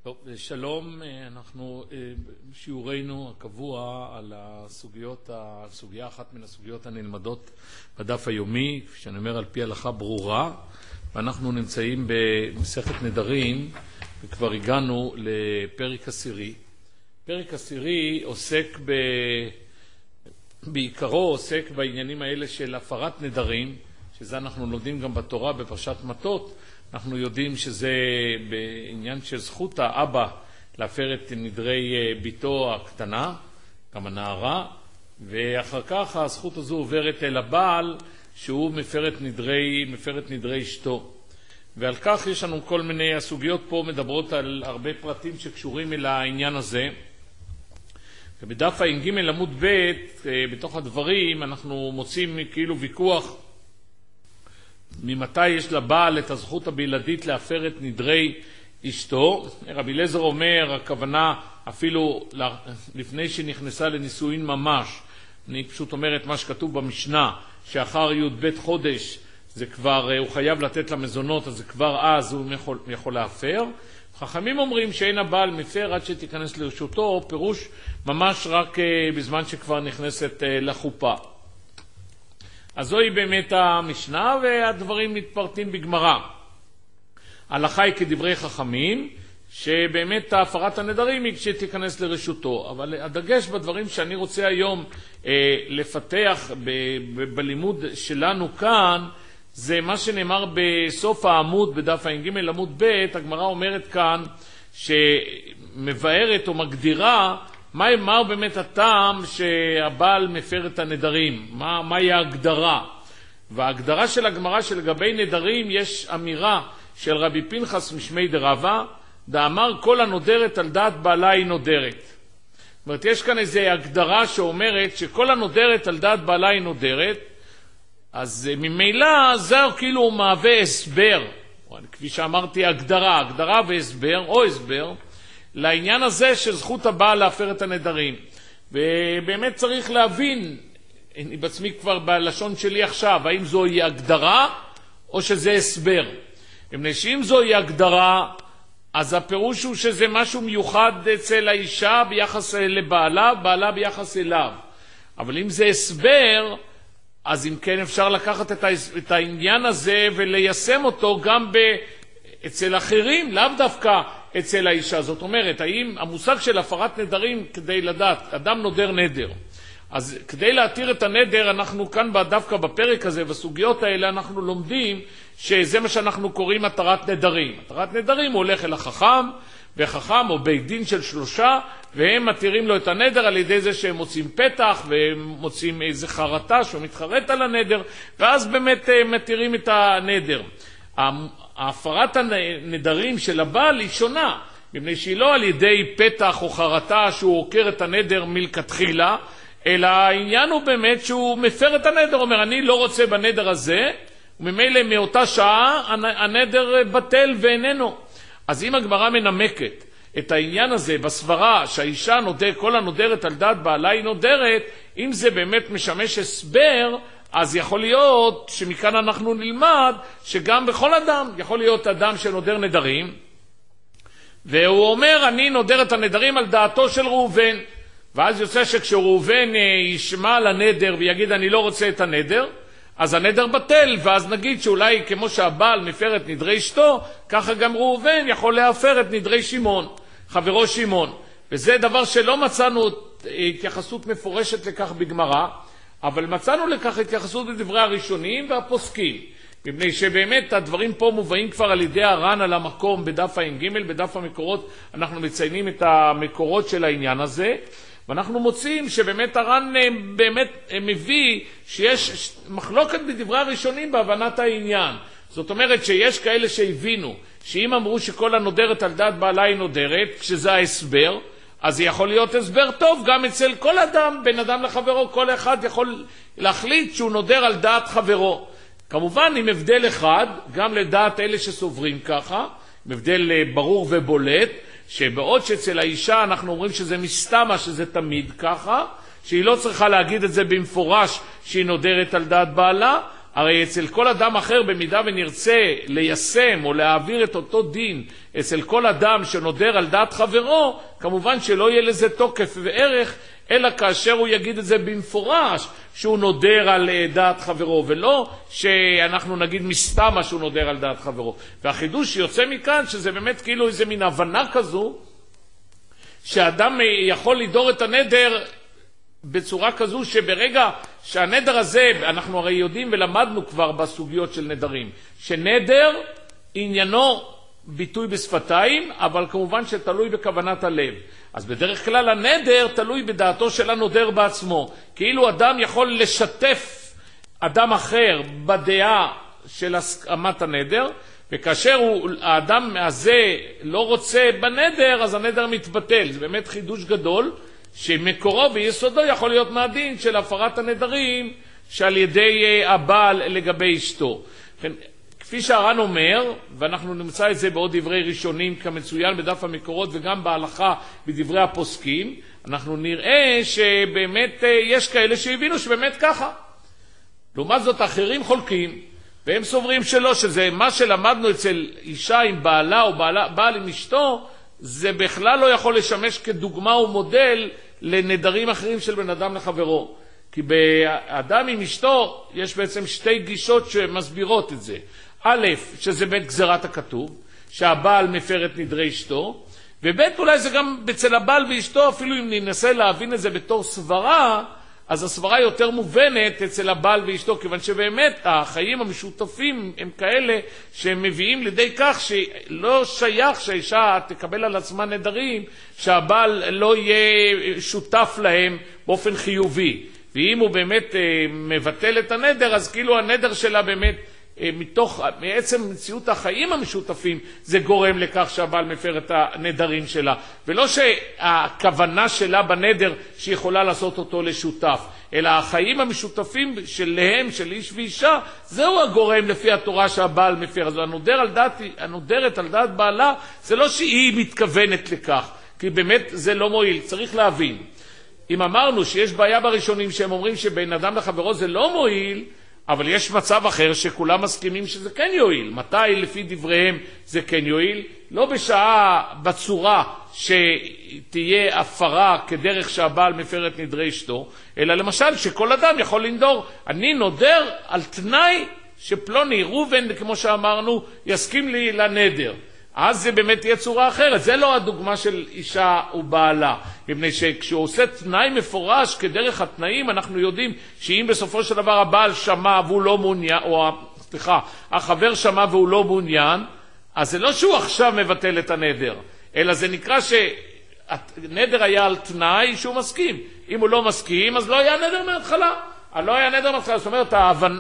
טוב, שלום, אנחנו בשיעורנו הקבוע על סוגיה אחת מן הסוגיות הנלמדות בדף היומי, כפי שאני אומר, על פי הלכה ברורה, ואנחנו נמצאים במסכת נדרים, וכבר הגענו לפרק עשירי. פרק עשירי עוסק בעיקרו עוסק בעניינים האלה של הפרת נדרים, שזה אנחנו לומדים גם בתורה בפרשת מטות. אנחנו יודעים שזה בעניין של זכות האבא להפר את נדרי ביתו הקטנה, גם הנערה, ואחר כך הזכות הזו עוברת אל הבעל שהוא מפר את נדרי אשתו. ועל כך יש לנו כל מיני, הסוגיות פה מדברות על הרבה פרטים שקשורים אל העניין הזה. ובדף ע"ג עמוד ב' בתוך הדברים אנחנו מוצאים כאילו ויכוח ממתי יש לבעל את הזכות הבלעדית להפר את נדרי אשתו. רבי אליעזר אומר, הכוונה אפילו לפני שנכנסה לנישואין ממש. אני פשוט אומר את מה שכתוב במשנה, שאחר י"ב חודש זה כבר, הוא חייב לתת למזונות, אז זה כבר אז הוא יכול להפר. חכמים אומרים שאין הבעל מפר עד שתיכנס לרשותו, פירוש ממש רק בזמן שכבר נכנסת לחופה. אז זוהי באמת המשנה, והדברים מתפרטים בגמרא. ההלכה היא כדברי חכמים, שבאמת הפרת הנדרים היא כשתיכנס לרשותו. אבל הדגש בדברים שאני רוצה היום לפתח בלימוד שלנו כאן, זה מה שנאמר בסוף העמוד, בדף ע"ג עמוד ב', הגמרא אומרת כאן, שמבארת או מגדירה, מה באמת הטעם שהבעל מפר את הנדרים? מהי ההגדרה? וההגדרה של הגמרא שלגבי נדרים יש אמירה של רבי פנחס משמי דרבא, דאמר כל הנודרת על דעת בעלה היא נודרת. זאת אומרת, יש כאן איזו הגדרה שאומרת שכל הנודרת על דעת בעלה היא נודרת, אז ממילא זה כאילו מהווה הסבר, כפי שאמרתי, הגדרה והסבר או הסבר, לעניין הזה של זכות הבעל להפר את הנדרים. ובאמת צריך להבין, אני בעצמי כבר בלשון שלי עכשיו, האם זוהי הגדרה או שזה הסבר. אם זוהי הגדרה, אז הפירוש הוא שזה משהו מיוחד אצל האישה ביחס לבעלה, בעלה ביחס אליו. אבל אם זה הסבר, אז אם כן אפשר לקחת את העניין הזה וליישם אותו גם אצל אחרים, לאו דווקא אצל האישה. זאת אומרת, האם המושג של הפרת נדרים, כדי לדעת, אדם נודר נדר. אז כדי להתיר את הנדר, אנחנו כאן דווקא בפרק הזה, בסוגיות האלה, אנחנו לומדים שזה מה שאנחנו קוראים התרת נדרים. התרת נדרים הוא הולך אל החכם, וחכם או בית דין של 3, והם מתירים לו את הנדר על ידי זה שהם מוצאים פתח, והם מוצאים איזה חרטה שהוא מתחרט על הנדר, ואז באמת מתירים את הנדר. ההפרת הנדרים של הבעל היא שונה, מפני שהיא לא על ידי פתח או חרטה שהוא עוקר את הנדר מלכתחילה, אלא העניין הוא באמת שהוא מפר את הנדר, אומר אני לא רוצה בנדר הזה, וממילא מאותה שעה הנדר בטל ואיננו. אז אם הגמרא מנמקת את העניין הזה בסברה שהאישה כל הנודרת על דעת בעלה היא נודרת, אם זה באמת משמש הסבר, אז יכול להיות שמכאן אנחנו נלמד שגם בכל אדם, יכול להיות אדם שנודר נדרים, והוא אומר אני נודר את הנדרים על דעתו של ראובן, ואז יוצא שכשראובן ישמע לנדר ויגיד אני לא רוצה את הנדר, אז הנדר בטל, ואז נגיד שאולי כמו שהבעל מפר את נדרי אשתו, ככה גם ראובן יכול להפר את נדרי שמעון, חברו שמעון. וזה דבר שלא מצאנו התייחסות מפורשת לכך בגמרא, אבל מצאנו לכך התייחסות בדברי הראשונים והפוסקים, מפני שבאמת הדברים פה מובאים כבר על ידי הר"ן על המקום בדף ע"ג, בדף המקורות אנחנו מציינים את המקורות של העניין הזה, ואנחנו מוצאים שבאמת הר"ן באמת מביא שיש מחלוקת בדברי הראשונים בהבנת העניין. זאת אומרת שיש כאלה שהבינו שאם אמרו שכל הנודרת על דעת בעלה היא נודרת, כשזה ההסבר, אז זה יכול להיות הסבר טוב גם אצל כל אדם, בין אדם לחברו, כל אחד יכול להחליט שהוא נודר על דעת חברו. כמובן עם הבדל אחד, גם לדעת אלה שסוברים ככה, עם הבדל ברור ובולט, שבעוד שאצל האישה אנחנו אומרים שזה מסתמה, שזה תמיד ככה, שהיא לא צריכה להגיד את זה במפורש שהיא נודרת על דעת בעלה, הרי אצל כל אדם אחר, במידה ונרצה ליישם או להעביר את אותו דין אצל כל אדם שנודר על דעת חברו, כמובן שלא יהיה לזה תוקף וערך, אלא כאשר הוא יגיד את זה במפורש שהוא נודר על דעת חברו, ולא שאנחנו נגיד מסתמה שהוא נודר על דעת חברו. והחידוש שיוצא מכאן שזה באמת כאילו איזה מין הבנה כזו, שאדם יכול לדור את הנדר בצורה כזו שברגע שהנדר הזה, אנחנו הרי יודעים ולמדנו כבר בסוגיות של נדרים, שנדר עניינו ביטוי בשפתיים, אבל כמובן שתלוי בכוונת הלב. אז בדרך כלל הנדר תלוי בדעתו של הנודר בעצמו. כאילו אדם יכול לשתף אדם אחר בדעה של הסכמת הנדר, וכאשר האדם הזה לא רוצה בנדר, אז הנדר מתבטל. זה באמת חידוש גדול, שמקורו ויסודו יכול להיות מהדין של הפרת הנדרים שעל ידי הבעל לגבי אשתו. כפי שהר"ן אומר, ואנחנו נמצא את זה בעוד דברי ראשונים כמצוין בדף המקורות וגם בהלכה בדברי הפוסקים, אנחנו נראה שבאמת יש כאלה שהבינו שבאמת ככה. לעומת זאת אחרים חולקים, והם סוברים שלא, שזה מה שלמדנו אצל אישה עם בעלה או בעל עם אשתו, זה בכלל לא יכול לשמש כדוגמה ומודל לנדרים אחרים של בן אדם לחברו. כי באדם עם אשתו יש בעצם שתי גישות שמסבירות את זה. א', שזה בית גזרת הכתוב, שהבעל מפר את נדרי אשתו, וב' אולי זה גם אצל הבעל ואשתו, אפילו אם ננסה להבין את זה בתור סברה, אז הסברה יותר מובנת אצל הבעל ואשתו, כיוון שבאמת החיים המשותפים הם כאלה שהם מביאים לידי כך שלא שייך שהאישה תקבל על עצמה נדרים, שהבעל לא יהיה שותף להם באופן חיובי. ואם הוא באמת מבטל את הנדר, אז כאילו הנדר שלה באמת מעצם מציאות החיים המשותפים זה גורם לכך שהבעל מפר את הנדרים שלה, ולא שהכוונה שלה בנדר שיכולה לעשות אותו לשותף, אלא החיים המשותפים שלהם, של איש ואישה, זהו הגורם לפי התורה שהבעל מפר. אז הנודרת על דעת בעלה, זה לא שהיא מתכוונת לכך, כי באמת זה לא מועיל. צריך להבין, אם אמרנו שיש בעיה בראשונים שהם אומרים שבין אדם לחברו זה לא מועיל, אבל יש מצב אחר שכולם מסכימים שזה כן יועיל. מתי לפי דבריהם זה כן יועיל? לא בשעה בצורה שתהיה הפרה כדרך שהבעל מפר את נדרי אשתו, אלא למשל שכל אדם יכול לנדור, אני נודר על תנאי שפלוני ראובן, כמו שאמרנו, יסכים לי לנדר. אז זה באמת תהיה צורה אחרת. זה לא הדוגמה של אישה ובעלה. מפני שכשהוא עושה תנאי מפורש כדרך התנאים, אנחנו יודעים שאם בסופו של דבר הבעל שמע והוא לא מעוניין, או החבר שמע והוא לא מעוניין, אז זה לא שהוא עכשיו מבטל את הנדר, אלא זה נקרא שהנדר היה על תנאי שהוא מסכים. אם הוא לא מסכים, אז לא היה נדר מההתחלה. לא היה נדר מההתחלה. זאת אומרת,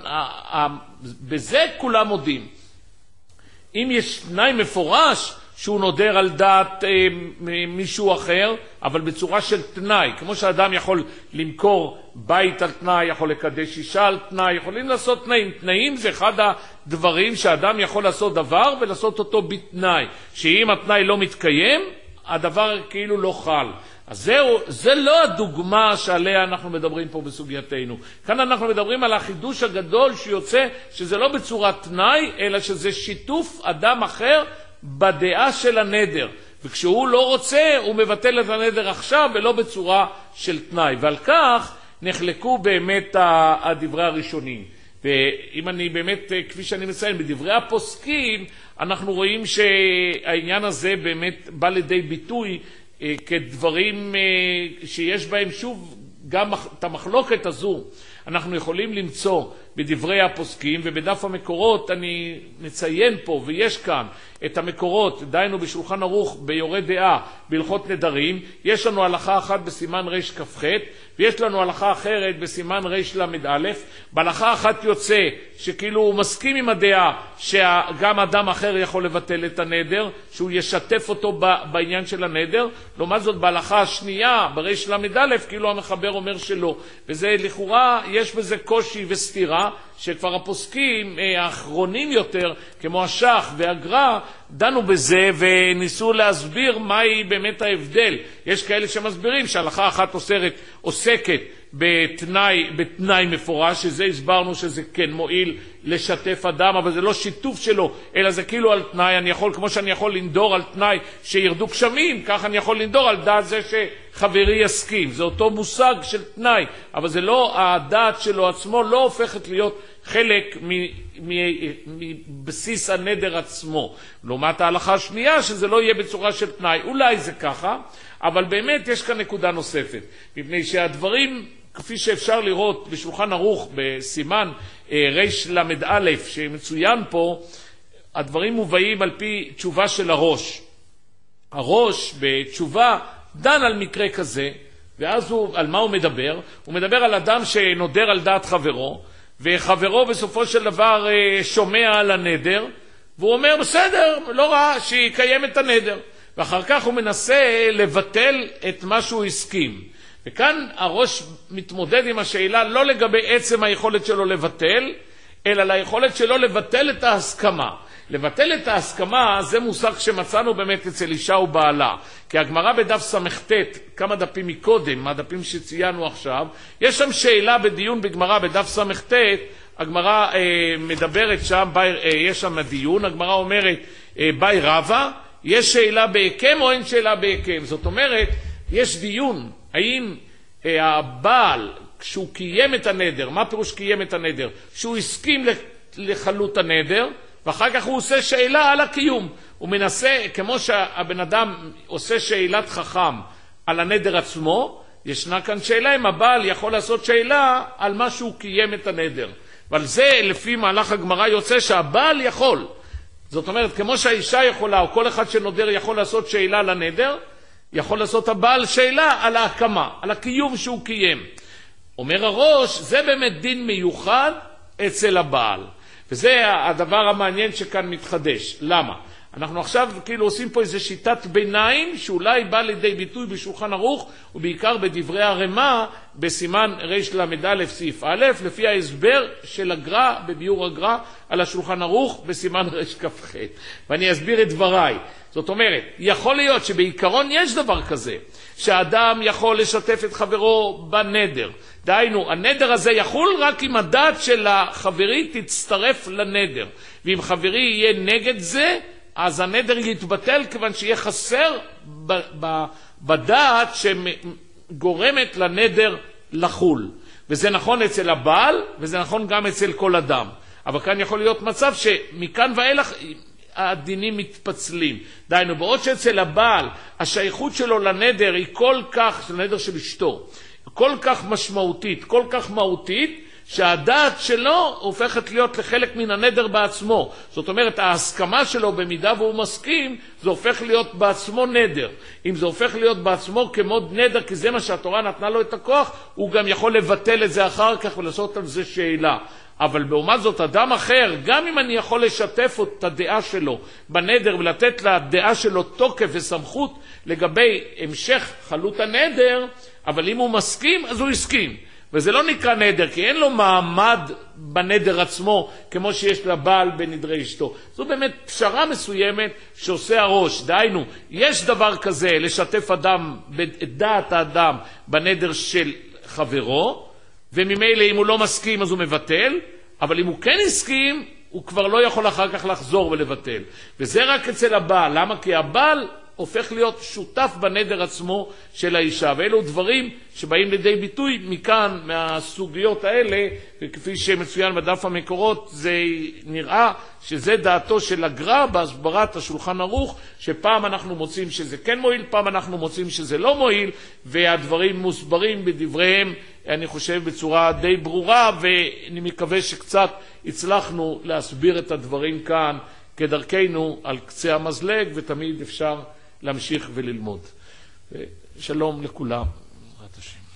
בזה כולם מודים. אם יש תנאי מפורש שהוא נודר על דעת מישהו אחר, אבל בצורה של תנאי, כמו שאדם יכול למכור בית על תנאי, יכול לקדש אישה על תנאי, יכולים לעשות תנאים. תנאים זה אחד הדברים שאדם יכול לעשות דבר ולעשות אותו בתנאי, שאם התנאי לא מתקיים, הדבר כאילו לא חל. אז זה לא הדוגמה שעליה אנחנו מדברים פה בסוגייתנו. כאן אנחנו מדברים על החידוש הגדול שיוצא שזה לא בצורת תנאי, אלא שזה שיתוף אדם אחר בדעה של הנדר. וכשהוא לא רוצה, הוא מבטל את הנדר עכשיו ולא בצורה של תנאי. ועל כך נחלקו באמת הדברי הראשונים. ואם אני באמת, כפי שאני מציין, בדברי הפוסקים, אנחנו רואים שהעניין הזה באמת בא לידי ביטוי כדברים שיש בהם שוב גם את המחלוקת הזו אנחנו יכולים למצוא בדברי הפוסקים, ובדף המקורות אני מציין פה, ויש כאן את המקורות, דיינו בשולחן ערוך ביורה דעה בהלכות נדרים. יש לנו הלכה אחת בסימן רש כ"ח, ויש לנו הלכה אחרת בסימן רש למ"א. בהלכה אחת יוצא שכאילו הוא מסכים עם הדעה שגם אדם אחר יכול לבטל את הנדר, שהוא ישתף אותו בעניין של הנדר. לעומת זאת בהלכה השנייה ברש למ"א כאילו המחבר אומר שלא, וזה לכאורה יש בזה קושי וסתירה, שכבר הפוסקים האחרונים יותר כמו השח והגר"א דנו בזה וניסו להסביר מהי באמת ההבדל. יש כאלה שמסבירים שההלכה אחת עוסקת בתנאי מפורש, שזה הסברנו שזה כן מועיל לשתף אדם, אבל זה לא שיתוף שלו, אלא זה כאילו על תנאי. אני יכול, כמו שאני יכול לנדור על תנאי שירדו גשמים, כך אני יכול לנדור על דעת זה שחברי יסכים. זה אותו מושג של תנאי, אבל זה לא, הדעת שלו עצמו לא הופכת להיות חלק מבסיס הנדר עצמו. לעומת ההלכה השנייה שזה לא יהיה בצורה של תנאי. אולי זה ככה, אבל באמת יש כאן נקודה נוספת, מפני שהדברים כפי שאפשר לראות בשולחן ערוך בסימן ריש למד א' שמצוין פה, הדברים מובאים על פי תשובה של הראש. הראש בתשובה דן על מקרה כזה, ואז על מה הוא מדבר? הוא מדבר על אדם שנודר על דעת חברו, וחברו בסופו של דבר שומע על הנדר, והוא אומר בסדר, לא רע שיקיים את הנדר, ואחר כך הוא מנסה לבטל את מה שהוא הסכים. וכאן הראש מתמודד עם השאלה לא לגבי עצם היכולת שלו לבטל, אלא ליכולת שלו לבטל את ההסכמה. לבטל את ההסכמה זה מושג שמצאנו באמת אצל אישה ובעלה. כי הגמרא בדף סמכת, כמה דפים מקודם, הדפים שציינו עכשיו, יש שם שאלה בדיון בגמרא בדף סמכת, הגמרא מדברת שם, יש שם דיון, הגמרא אומרת ביי רבא, יש שאלה בהיקם או אין שאלה בהיקם. זאת אומרת, יש דיון, האם הבעל, כשהוא קיים את הנדר, מה פירוש קיים את הנדר? שהוא הסכים לחלות הנדר, ואחר כך הוא עושה שאלה על הקיום. הוא מנסה, כמו שהבן אדם עושה שאלת חכם על הנדר עצמו, ישנה כאן שאלה אם הבעל יכול לעשות שאלה על מה שהוא קיים את הנדר. ועל זה לפי מהלך הגמרא יוצא שהבעל יכול. זאת אומרת, כמו שהאישה יכולה, או כל אחד שנודר יכול לעשות שאלה על הנדר, יכול לעשות הבעל שאלה על ההקמה, על הקיום שהוא קיים. אומר הראש, זה באמת דין מיוחד אצל הבעל. וזה הדבר המעניין שכאן מתחדש. למה? אנחנו עכשיו כאילו עושים פה איזו שיטת ביניים שאולי בא לידי ביטוי בשולחן ערוך ובעיקר בדברי הרמ"א בסימן ריש למד א' סעיף א', לפי ההסבר של הגר"א בביאור הגר"א על השולחן ערוך בסימן ריש כ"ח. ואני אסביר את דבריי. זאת אומרת, יכול להיות שבעיקרון יש דבר כזה, שהאדם יכול לשתף את חברו בנדר. דהיינו, הנדר הזה יחול רק אם הדעת של החברי תצטרף לנדר. ואם חברי יהיה נגד זה, אז הנדר יתבטל כיוון שיהיה חסר בדעת שגורמת לנדר לחול. וזה נכון אצל הבעל, וזה נכון גם אצל כל אדם. אבל כאן יכול להיות מצב שמכאן ואילך הדינים מתפצלים. דהיינו, בעוד שאצל הבעל השייכות שלו לנדר היא כל כך, של הנדר של אשתו, כל כך משמעותית, כל כך מהותית, שהדעת שלו הופכת להיות לחלק מן הנדר בעצמו. זאת אומרת, ההסכמה שלו במידה והוא מסכים, זה הופך להיות בעצמו נדר. אם זה הופך להיות בעצמו כמו נדר, כי זה מה שהתורה נתנה לו את הכוח, הוא גם יכול לבטל את זה אחר כך ולעשות על זה שאלה. אבל לעומת זאת, אדם אחר, גם אם אני יכול לשתף את הדעה שלו בנדר ולתת לדעה שלו תוקף וסמכות לגבי המשך חלות הנדר, אבל אם הוא מסכים, אז הוא הסכים. וזה לא נקרא נדר, כי אין לו מעמד בנדר עצמו, כמו שיש לבעל בנדרי אשתו. זו באמת פשרה מסוימת שעושה הראש. דהיינו, יש דבר כזה לשתף אדם, את דעת האדם בנדר של חברו, וממילא אם הוא לא מסכים אז הוא מבטל, אבל אם הוא כן הסכים, הוא כבר לא יכול אחר כך לחזור ולבטל. וזה רק אצל הבעל. למה? כי הבעל הופך להיות שותף בנדר עצמו של האישה. ואלו דברים שבאים לידי ביטוי מכאן, מהסוגיות האלה, וכפי שמצוין בדף המקורות, זה נראה שזה דעתו של הגר"א בהסברת השולחן ערוך, שפעם אנחנו מוצאים שזה כן מועיל, פעם אנחנו מוצאים שזה לא מועיל, והדברים מוסברים בדבריהם, אני חושב, בצורה די ברורה, ואני מקווה שקצת הצלחנו להסביר את הדברים כאן כדרכנו על קצה המזלג, ותמיד אפשר להמשיך וללמוד. שלום לכולם. בעזרת השם.